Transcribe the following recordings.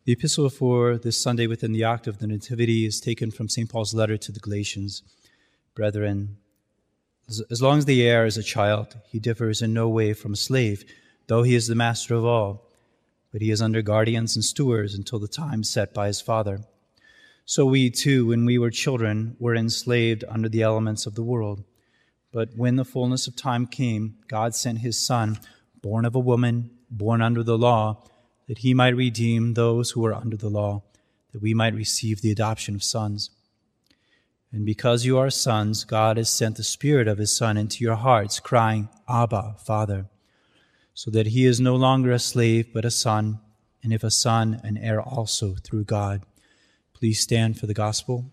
The epistle for this Sunday within the Octave of the Nativity is taken from St. Paul's letter to the Galatians. Brethren, as long as the heir is a child, he differs in no way from a slave, though he is the master of all. But he is under guardians and stewards until the time set by his father. So we too, when we were children, were enslaved under the elements of the world. But when the fullness of time came, God sent his Son, born of a woman, born under the law, that he might redeem those who were under the law, that we might receive the adoption of sons. And because you are sons, God has sent the Spirit of his Son into your hearts, crying, Abba, Father, so that he is no longer a slave, but a son, and if a son, an heir also through God. Please stand for the gospel.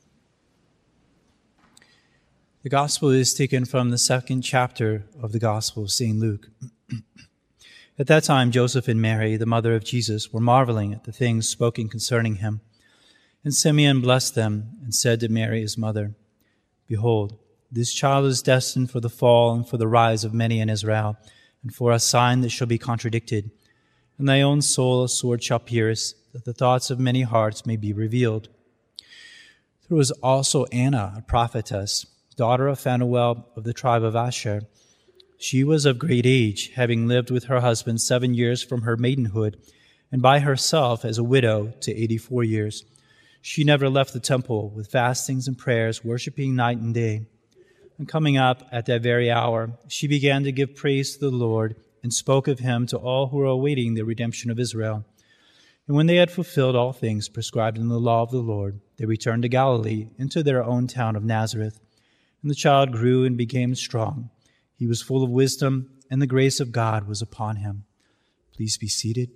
The gospel is taken from the second chapter of the Gospel of St. Luke. At that time, Joseph and Mary, the mother of Jesus, were marveling at the things spoken concerning him. And Simeon blessed them and said to Mary, his mother, Behold, this child is destined for the fall and for the rise of many in Israel, and for a sign that shall be contradicted. And thy own soul a sword shall pierce, that the thoughts of many hearts may be revealed. There was also Anna, a prophetess, daughter of Phanuel of the tribe of Asher. She was of great age, having lived with her husband 7 years from her maidenhood, and by herself as a widow to 84 years. She never left the temple with fastings and prayers, worshiping night and day. And coming up at that very hour, she began to give praise to the Lord and spoke of him to all who were awaiting the redemption of Israel. And when they had fulfilled all things prescribed in the law of the Lord, they returned to Galilee, into their own town of Nazareth. And the child grew and became strong. He was full of wisdom, and the grace of God was upon him. Please be seated.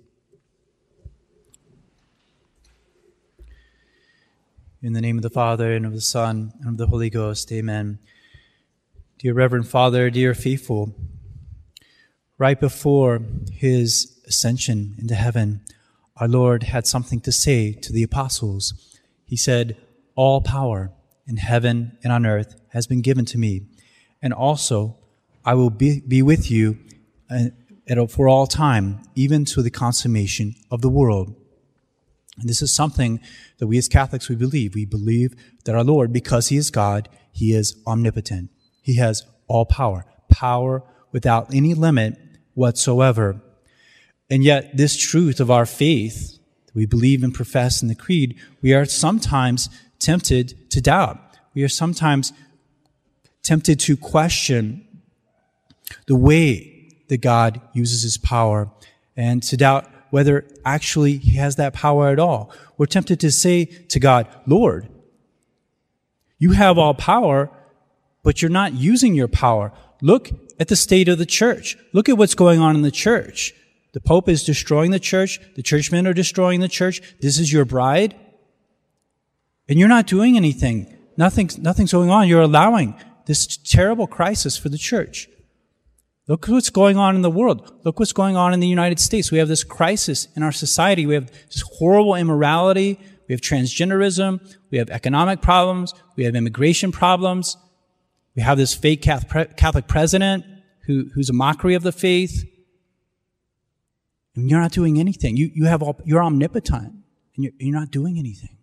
In the name of the Father, and of the Son, and of the Holy Ghost, amen. Dear Reverend Father, dear faithful, right before his ascension into heaven, our Lord had something to say to the apostles. He said, All power in heaven and on earth has been given to me, and also I will be with you for all time, even to the consummation of the world. And this is something that we as Catholics, we believe. We believe that our Lord, because he is God, he is omnipotent. He has all power, power without any limit whatsoever. And yet this truth of our faith that we believe and profess in the creed, we are sometimes tempted to doubt. We are sometimes tempted to question the way that God uses his power and to doubt whether actually he has that power at all. We're tempted to say to God, Lord, you have all power, but you're not using your power. Look at the state of the church. Look at what's going on in the church. The Pope is destroying the church. The churchmen are destroying the church. This is your bride. And you're not doing anything. Nothing's going on. You're allowing this terrible crisis for the church. Look what's going on in the world. Look what's going on in the United States. We have this crisis in our society. We have this horrible immorality. We have transgenderism. We have economic problems. We have immigration problems. We have this fake Catholic president who's a mockery of the faith. And you're not doing anything. You're omnipotent, and you're not doing anything.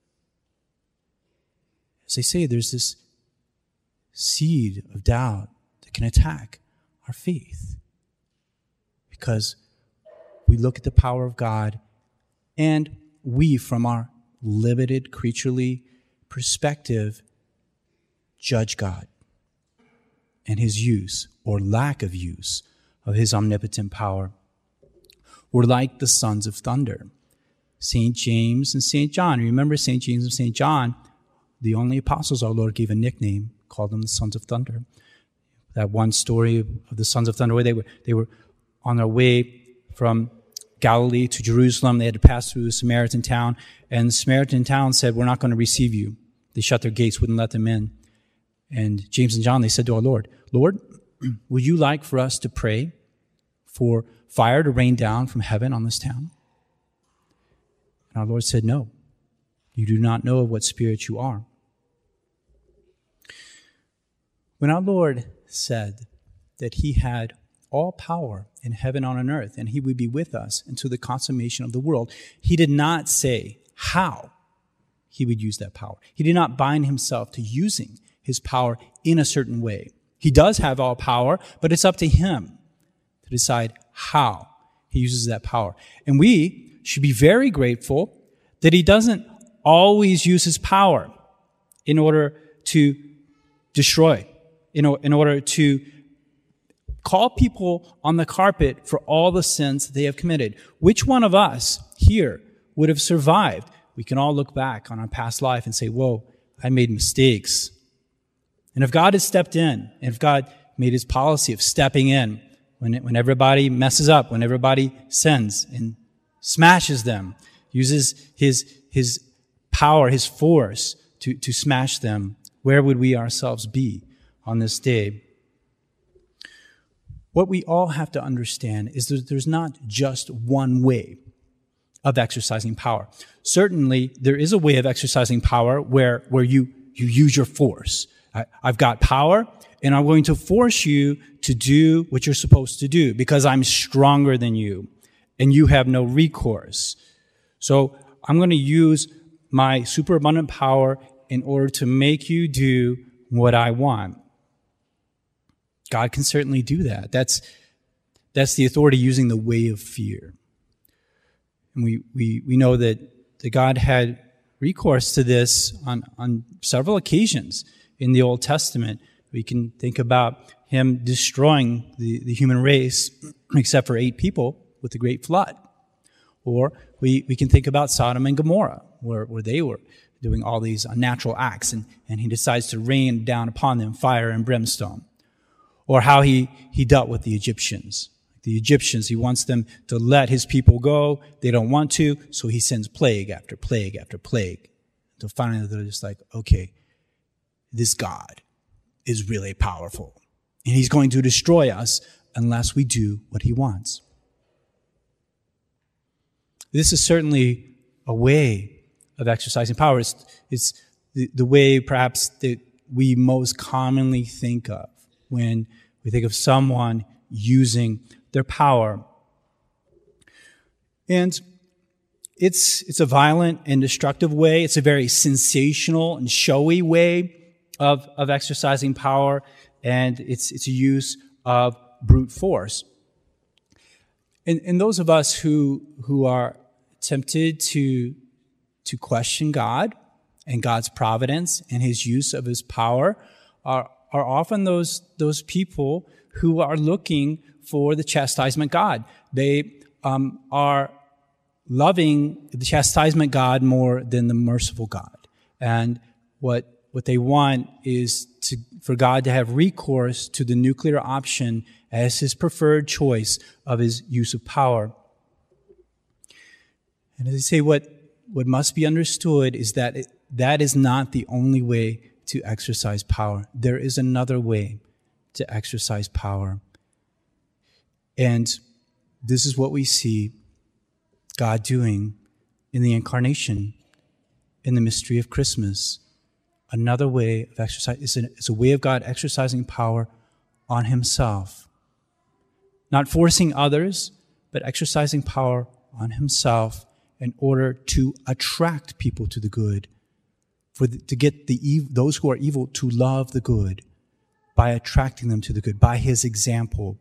As they say, there's this seed of doubt that can attack our faith, because we look at the power of God and we, from our limited creaturely perspective, judge God and his use or lack of use of his omnipotent power. We're like the sons of thunder, St. James and St. John. Remember St. James and St. John, the only apostles our Lord gave a nickname, called them the sons of thunder. That one story of the sons of thunder, where they were on their way from Galilee to Jerusalem. They had to pass through a Samaritan town, and the Samaritan town said, we're not going to receive you. They shut their gates, wouldn't let them in. And James and John, they said to our Lord, Lord, would you like for us to pray for fire to rain down from heaven on this town? And our Lord said, no, you do not know of what spirit you are. When our Lord said that he had all power in heaven and on earth, and he would be with us until the consummation of the world. He did not say how he would use that power. He did not bind himself to using his power in a certain way. He does have all power, but it's up to him to decide how he uses that power. And we should be very grateful that he doesn't always use his power in order to destroy, in order to call people on the carpet for all the sins that they have committed. Which one of us here would have survived? We can all look back on our past life and say, whoa, I made mistakes. And if God has stepped in, and if God made his policy of stepping in when everybody messes up, when everybody sins and smashes them, uses his power, his force to smash them, where would we ourselves be on this day? What we all have to understand is that there's not just one way of exercising power. Certainly, there is a way of exercising power where you use your force. I've got power, and I'm going to force you to do what you're supposed to do because I'm stronger than you, and you have no recourse. So I'm going to use my superabundant power in order to make you do what I want. God can certainly do that. That's the authority using the way of fear. And we know that God had recourse to this on several occasions in the Old Testament. We can think about him destroying the human race, except for 8 people, with the great flood. Or we can think about Sodom and Gomorrah, where they were doing all these unnatural acts, and he decides to rain down upon them fire and brimstone. Or how he dealt with the Egyptians. The Egyptians, he wants them to let his people go. They don't want to, so he sends plague after plague after plague. Until finally they're just like, okay, this God is really powerful. And he's going to destroy us unless we do what he wants. This is certainly a way of exercising power. It's the way perhaps that we most commonly think of when we think of someone using their power. And it's a violent and destructive way. It's a very sensational and showy way of exercising power, and it's a use of brute force. And those of us who are tempted to question God and God's providence and his use of his power are often those people who are looking for the chastisement God. They are loving the chastisement God more than the merciful God. And what they want is for God to have recourse to the nuclear option as his preferred choice of his use of power. And as I say, what must be understood is that that is not the only way to exercise power. There is another way to exercise power. And this is what we see God doing in the incarnation, in the mystery of Christmas. Another way of exercise is a way of God exercising power on himself. Not forcing others, but exercising power on himself in order to attract people to the good, to get those who are evil to love the good by attracting them to the good, by his example.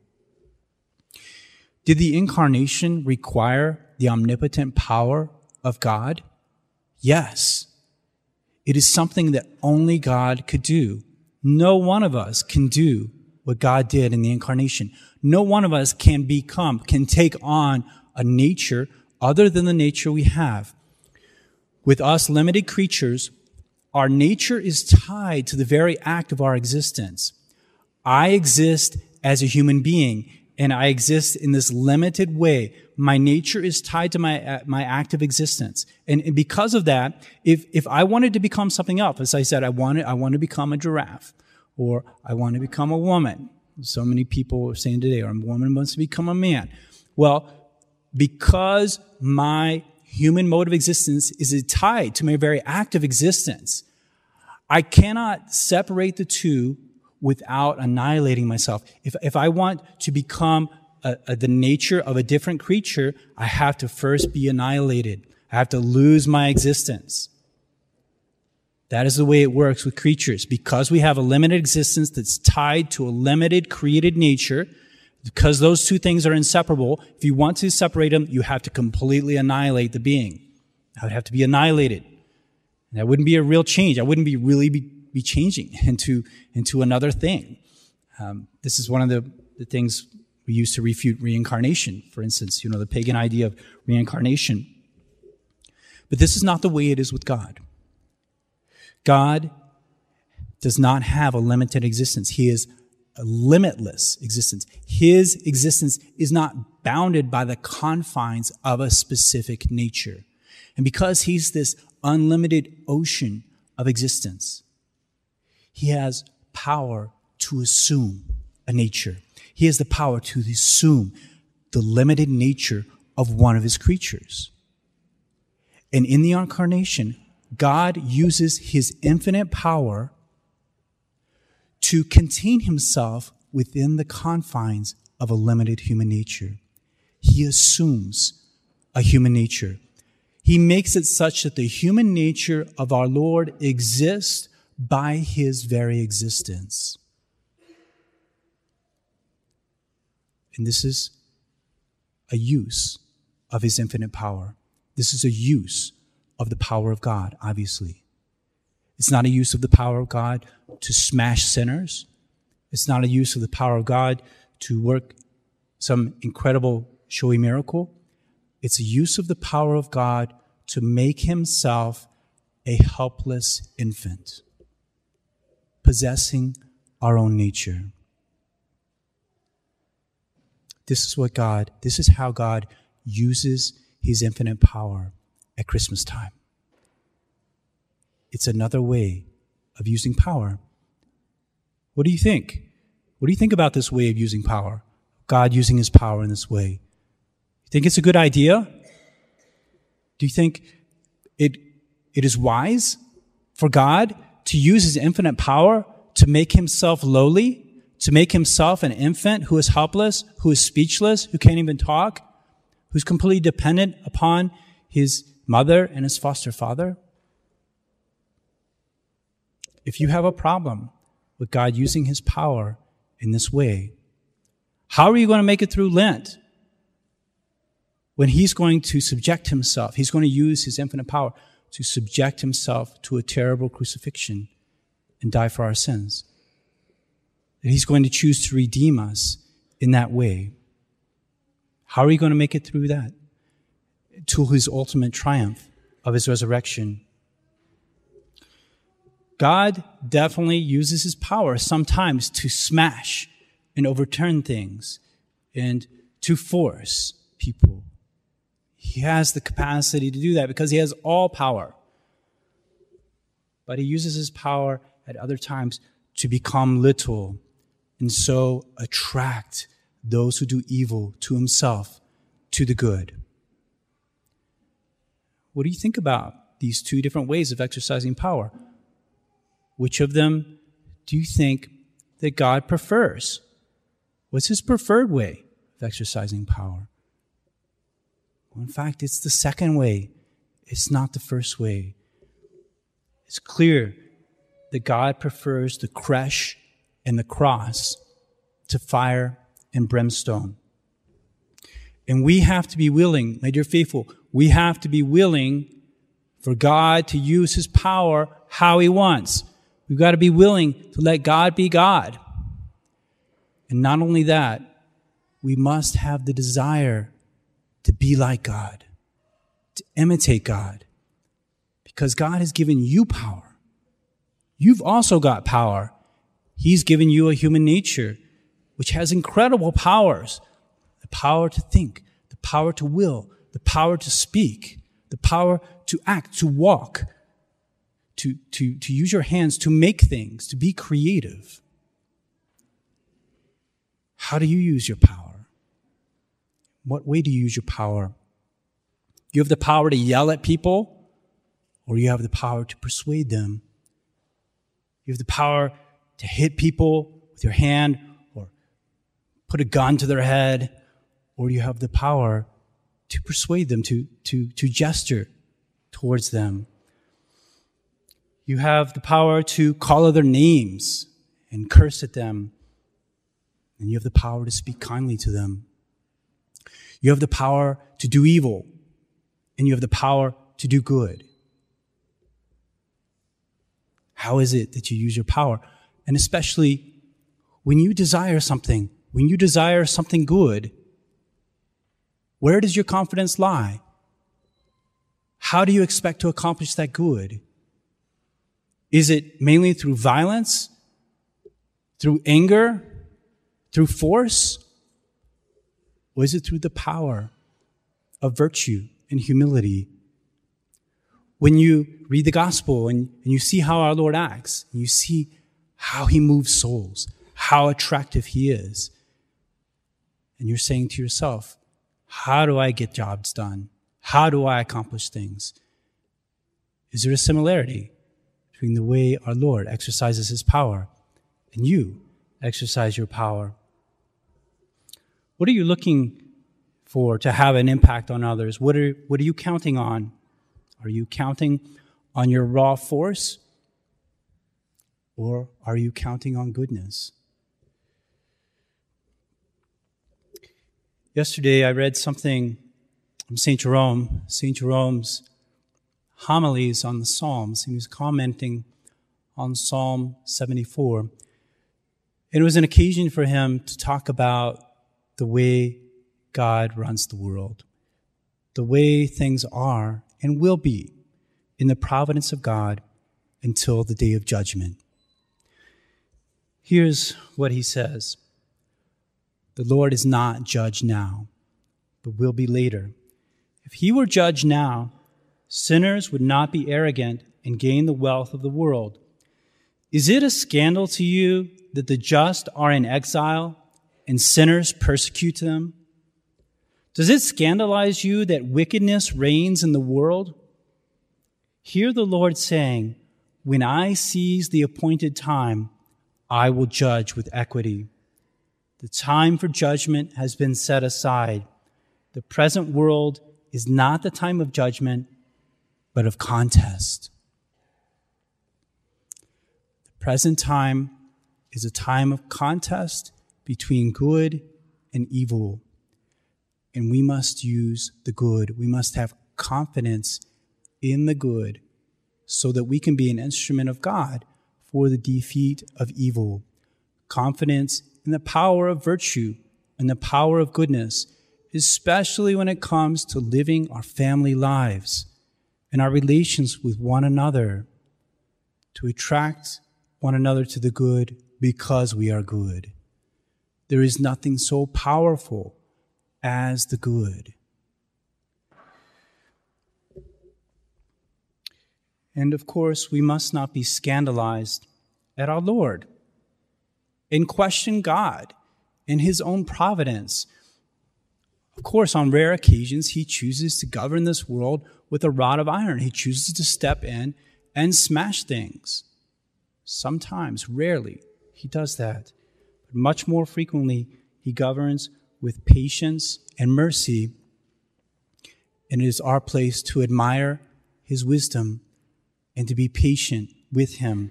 Did the incarnation require the omnipotent power of God? Yes. It is something that only God could do. No one of us can do what God did in the incarnation. No one of us can take on a nature other than the nature we have. With us limited creatures, our nature is tied to the very act of our existence. I exist as a human being, and I exist in this limited way. My nature is tied to my act of existence. And because of that, if I wanted to become something else, as I said, I want to become a giraffe, or I want to become a woman. So many people are saying today, or a woman wants to become a man. Well, because my human mode of existence is tied to my very act of existence, I cannot separate the two without annihilating myself. If I want to become the nature of a different creature, I have to first be annihilated. I have to lose my existence. That is the way it works with creatures. Because we have a limited existence that's tied to a limited created nature, because those two things are inseparable, if you want to separate them, you have to completely annihilate the being. I would have to be annihilated. And that wouldn't be a real change. I wouldn't be changing into another thing. This is one of the things we use to refute reincarnation. For instance, the pagan idea of reincarnation. But this is not the way it is with God. God does not have a limited existence. He is a limitless existence. His existence is not bounded by the confines of a specific nature. And because he's this unlimited ocean of existence, he has power to assume a nature. He has the power to assume the limited nature of one of his creatures. And in the incarnation, God uses his infinite power to contain himself within the confines of a limited human nature. He assumes a human nature. He makes it such that the human nature of our Lord exists by his very existence. And this is a use of his infinite power. This is a use of the power of God, obviously. It's not a use of the power of God to smash sinners. It's not a use of the power of God to work some incredible, showy miracle. It's a use of the power of God to make himself a helpless infant, possessing our own nature. This is how God uses his infinite power at Christmas time. It's another way of using power. What do you think? What do you think about this way of using power? God using his power in this way. You think it's a good idea? Do you think it is wise for God to use his infinite power to make himself lowly, to make himself an infant who is helpless, who is speechless, who can't even talk, who's completely dependent upon his mother and his foster father? If you have a problem with God using his power in this way, how are you going to make it through Lent when he's going to subject himself? He's going to use his infinite power to subject himself to a terrible crucifixion and die for our sins. And he's going to choose to redeem us in that way. How are you going to make it through that? To his ultimate triumph of his resurrection. God definitely uses his power sometimes to smash and overturn things and to force people. He has the capacity to do that because he has all power. But he uses his power at other times to become little and so attract those who do evil to himself, to the good. What do you think about these two different ways of exercising power? Which of them do you think that God prefers? What's his preferred way of exercising power? Well, in fact, it's the second way. It's not the first way. It's clear that God prefers the creche and the cross to fire and brimstone. And we have to be willing, my dear faithful, we have to be willing for God to use his power how he wants. We've got to be willing to let God be God. And not only that, we must have the desire to be like God, to imitate God, because God has given you power. You've also got power. He's given you a human nature, which has incredible powers. The power to think, the power to will, the power to speak, the power to act, to walk, to use your hands, to make things, to be creative. How do you use your power? What way do you use your power? You have the power to yell at people, or you have the power to persuade them. You have the power to hit people with your hand or put a gun to their head, or you have the power to persuade them, to gesture towards them. You have the power to call other names and curse at them, and you have the power to speak kindly to them. You have the power to do evil, and you have the power to do good. How is it that you use your power? And especially when you desire something good, where does your confidence lie? How do you expect to accomplish that good? Is it mainly through violence, through anger, through force? Or is it through the power of virtue and humility? When you read the gospel and you see how our Lord acts, and you see how he moves souls, how attractive he is, and you're saying to yourself, how do I get jobs done? How do I accomplish things? Is there a similarity between the way our Lord exercises his power and you exercise your power? What are you looking for to have an impact on others? What are you counting on? Are you counting on your raw force? Or are you counting on goodness? Yesterday I read something from St. Jerome. St. Jerome's homilies on the Psalms. He was commenting on Psalm 74. And it was an occasion for him to talk about the way God runs the world, the way things are and will be in the providence of God until the day of judgment. Here's what he says. The Lord is not judged now, but will be later. If he were judged now, sinners would not be arrogant and gain the wealth of the world. Is it a scandal to you that the just are in exile and sinners persecute them? Does it scandalize you that wickedness reigns in the world? Hear the Lord saying, when I seize the appointed time, I will judge with equity. The time for judgment has been set aside. The present world is not the time of judgment, but of contest. The present time is a time of contest between good and evil. And we must use the good. We must have confidence in the good so that we can be an instrument of God for the defeat of evil. Confidence in the power of virtue and the power of goodness, especially when it comes to living our family lives and our relations with one another, to attract one another to the good because we are good. There is nothing so powerful as the good. And of course, we must not be scandalized at our Lord and question God in his own providence. Of course, on rare occasions, he chooses to govern this world with a rod of iron. He chooses to step in and smash things. Sometimes, rarely, he does that. But much more frequently, he governs with patience and mercy. And it is our place to admire his wisdom and to be patient with him.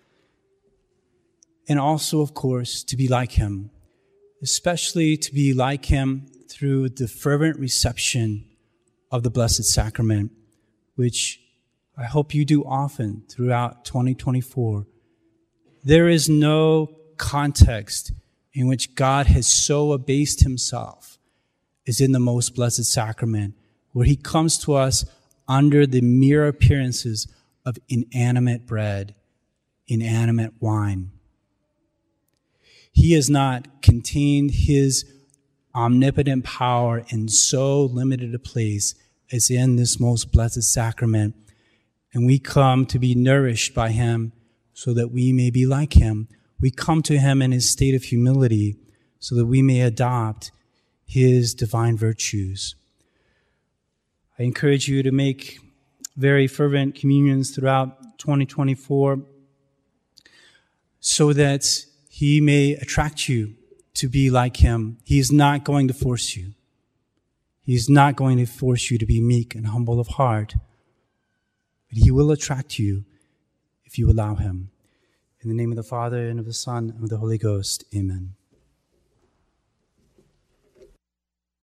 And also, of course, to be like him, especially to be like him through the fervent reception of the Blessed Sacrament, which I hope you do often throughout 2024. There is no context in which God has so abased himself as in the Most Blessed Sacrament, where he comes to us under the mere appearances of inanimate bread, inanimate wine. He has not contained his omnipotent power in so limited a place as in this Most Blessed Sacrament. And we come to be nourished by him so that we may be like him. We come to him in his state of humility so that we may adopt his divine virtues. I encourage you to make very fervent communions throughout 2024. so that he may attract you to be like him. He is not going to force you. He is not going to force you to be meek and humble of heart, but he will attract you if you allow him. In the name of the Father, and of the Son, and of the Holy Ghost, amen.